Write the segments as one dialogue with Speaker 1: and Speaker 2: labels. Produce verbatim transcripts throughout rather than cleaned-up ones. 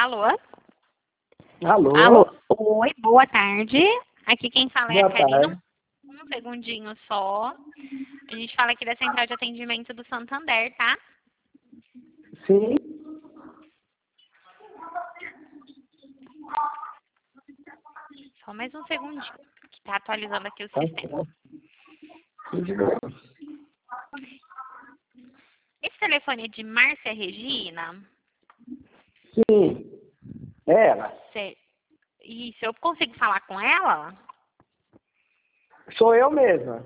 Speaker 1: Alô?
Speaker 2: Alô?
Speaker 1: Alô? Oi, boa tarde. Aqui quem fala é
Speaker 2: Boa
Speaker 1: a Karina.
Speaker 2: tarde.
Speaker 1: Um segundinho só. A gente fala aqui da Central de Atendimento do Santander, tá?
Speaker 2: Sim.
Speaker 1: Só mais um segundinho, que tá atualizando aqui o
Speaker 2: Tá
Speaker 1: sistema.
Speaker 2: certo. Tudo bem.
Speaker 1: Esse telefone é de Márcia Regina?
Speaker 2: Sim. Ela.
Speaker 1: Cê... Isso, eu consigo falar com ela?
Speaker 2: Sou eu mesma.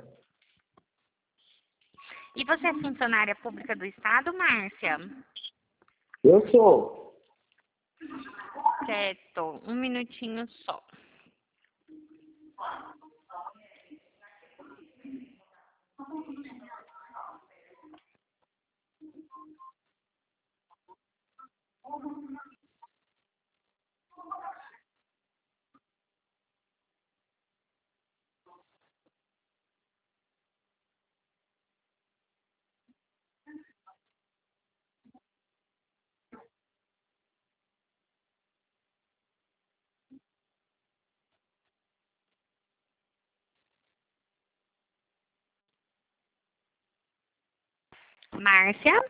Speaker 1: E você é funcionária pública do Estado, Márcia?
Speaker 2: Eu sou.
Speaker 1: Certo, um minutinho só. Márcia?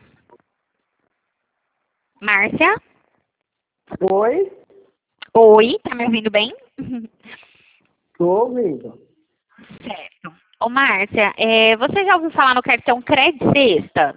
Speaker 1: Márcia?
Speaker 2: Oi?
Speaker 1: Oi, tá me ouvindo bem?
Speaker 2: Tô ouvindo.
Speaker 1: Certo. Ô, Márcia, é, você já ouviu falar no cartão Crédito Sexta?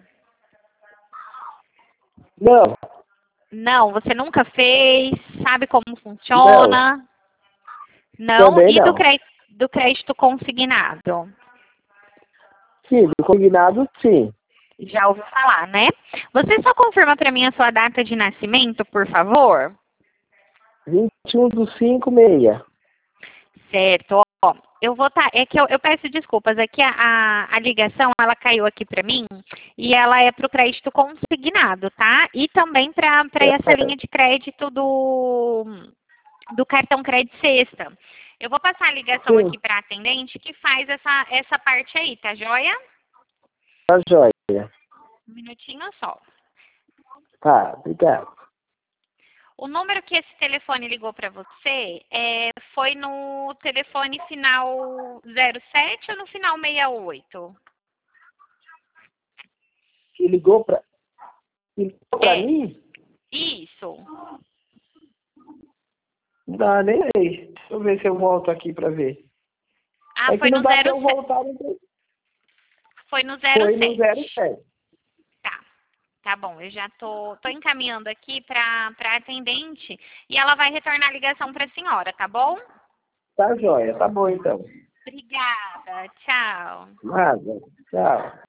Speaker 2: Não.
Speaker 1: Não, você nunca fez? Sabe como
Speaker 2: Não.
Speaker 1: funciona? Não?
Speaker 2: Também
Speaker 1: E do
Speaker 2: não.
Speaker 1: crédito, do crédito consignado?
Speaker 2: Sim, do combinado, sim.
Speaker 1: Já ouviu falar, né? Você só confirma para mim a sua data de nascimento, por favor?
Speaker 2: vinte e um do cinco, meia.
Speaker 1: Certo. Ó, eu vou estar. É que eu, eu peço desculpas. É que a, a, a ligação ela caiu aqui para mim e ela é para o crédito consignado, tá? E também para essa linha de crédito do, do cartão Crédito Sexta. Eu vou passar a ligação
Speaker 2: Sim.
Speaker 1: aqui para a atendente que faz essa, essa parte aí, tá joia?
Speaker 2: Tá joia.
Speaker 1: Um minutinho só.
Speaker 2: Tá, obrigado.
Speaker 1: O número que esse telefone ligou para você é, foi no telefone final zero sete ou no final sessenta e oito?
Speaker 2: Que ligou pra, que ligou pra
Speaker 1: É,
Speaker 2: mim?
Speaker 1: isso.
Speaker 2: Não dá nem aí. Deixa eu ver se eu volto aqui pra ver.
Speaker 1: Ah,
Speaker 2: É que
Speaker 1: foi
Speaker 2: não
Speaker 1: no
Speaker 2: dá pra
Speaker 1: zero
Speaker 2: eu
Speaker 1: sete.
Speaker 2: voltar. No...
Speaker 1: Foi no
Speaker 2: Foi no
Speaker 1: zero sete.
Speaker 2: zero sete.
Speaker 1: Tá. Tá bom, eu já tô, tô encaminhando aqui para a atendente e ela vai retornar a ligação para a senhora, tá bom?
Speaker 2: Tá joia. Tá bom, então.
Speaker 1: Obrigada. Tchau.
Speaker 2: Nada. Tchau.